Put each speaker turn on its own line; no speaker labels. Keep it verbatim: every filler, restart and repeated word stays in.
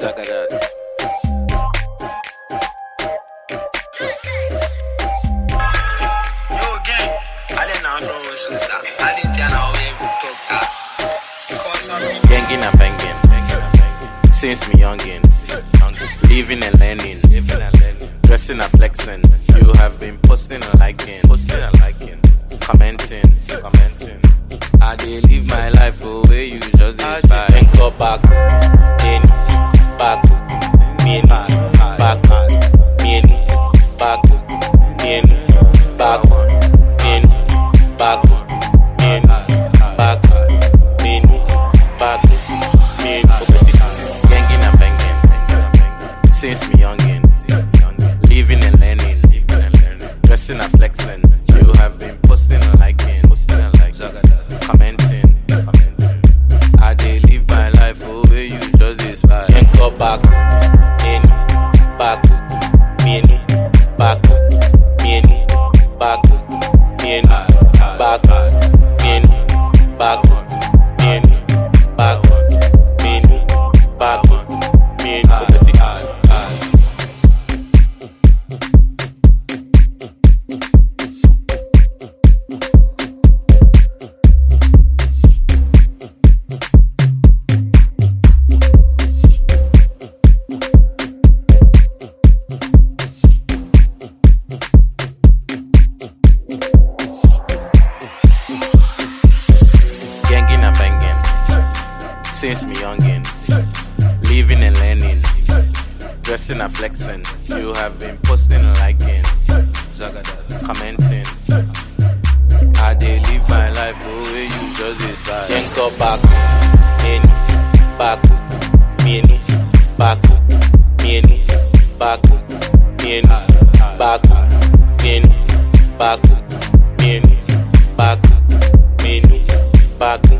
Zagadat.
Yo gang, I didn't know from West. I didn't know we talk fast. Because I'm
Banging and banging. Since me youngin. Living and learning. Dressing and flexing. You have been posting and liking. Posting and liking. Commenting. Commenting. I did live my life the way you just inspire. Then go back. In. Back. In. Back. In. Back. In. Back. In. Back. In. Back. In. Back. In. Banging and banging. Since me youngin. Living and learning. Dressing and flexing. You have been posting and liking. Posting and liking. Commenting. I did live my life the way you just inspire. Then go back. In. Back. In. Back. In. Back. In. Back. In. Back. In. Back. In. Back. In. Ganging and banging. Since me youngin. Living and learning. Dressing and flexing. You have been posting and liking. Commenting. I did live my life the way you just decide. Then go back. In. Back. In. Back. In. Back. In. Back. In. Back. In. Back. In. Back.